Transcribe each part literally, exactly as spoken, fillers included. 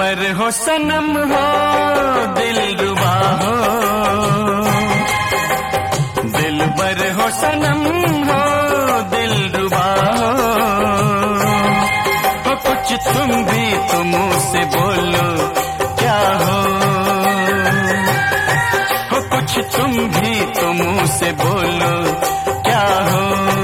दिलबर हो सनम हो दिलरुबा हो, दिलबर हो सनम हो दिलरुबा हो, हो कुछ तुम भी तो मुँह से बोलो क्या हो, हो कुछ तुम भी तो मुँह से बोलो क्या हो।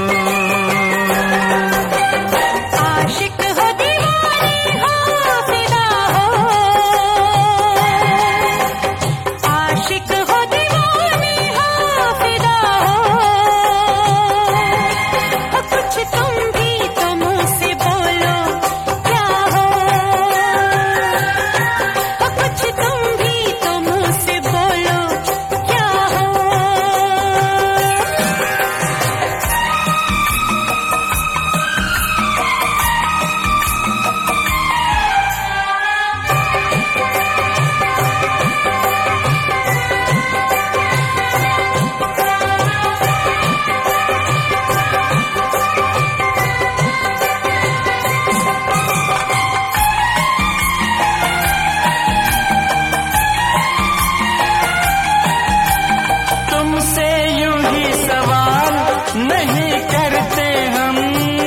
नहीं करते हम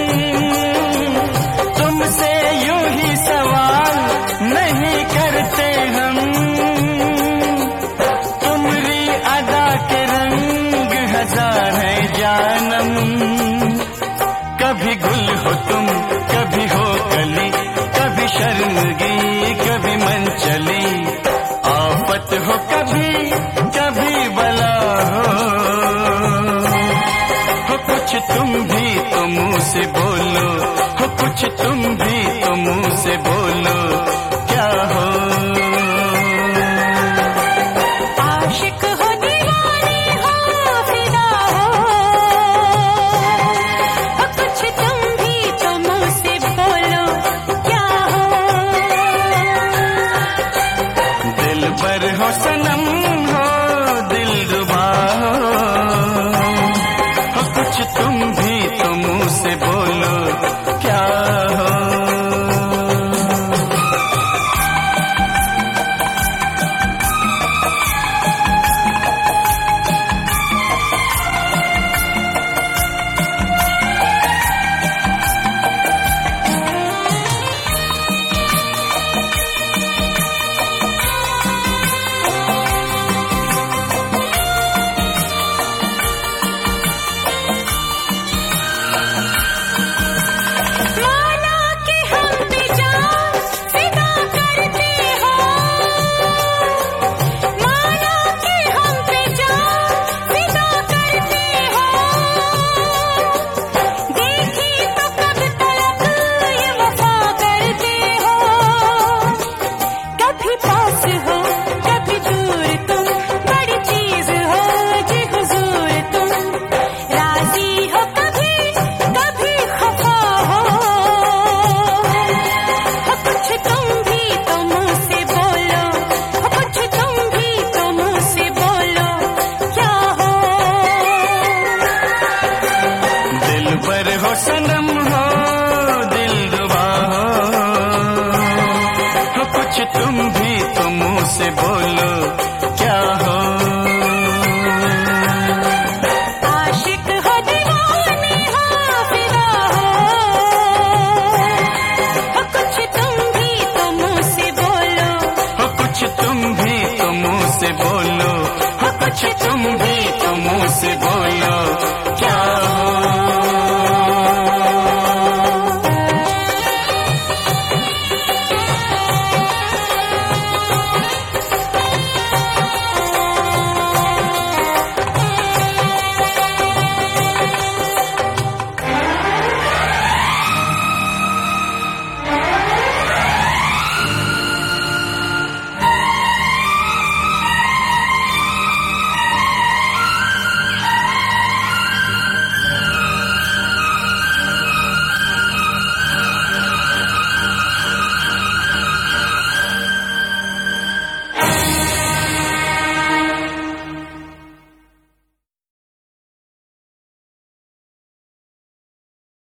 तुमसे यूं ही सवाल, नहीं करते हम तुम्हारी अदा के रंग हजार है जानम। कभी गुल हो तुम कभी हो कली, कभी शर्मगी कभी मन चली, आफत हो कभी कभी बला हो, कुछ तुम भी तो मुँह से बोलो, हो कुछ तुम भी तो मुँह से बोलो क्या हो। आशिक हो दीवानी हो फिदा हो, हो कुछ तुम भी तो मुँह से बोलो क्या हो। दिलबर हो सनम हो दिलरुबा हो, कुछ तुम भी तो मुँह से बोलो क्या हो। दिलबर हो सनम हो दिलरुबा हो, कुछ तुम भी तो मुँह से बोलो क्या हो। आशिक हो दीवानी हो फिदा हो, हो कुछ तुम भी तो मुँह से बोलो, हो कुछ तुम भी तो मुँह से बोलो, हो कुछ तुम भी तो मुँह से बोलो।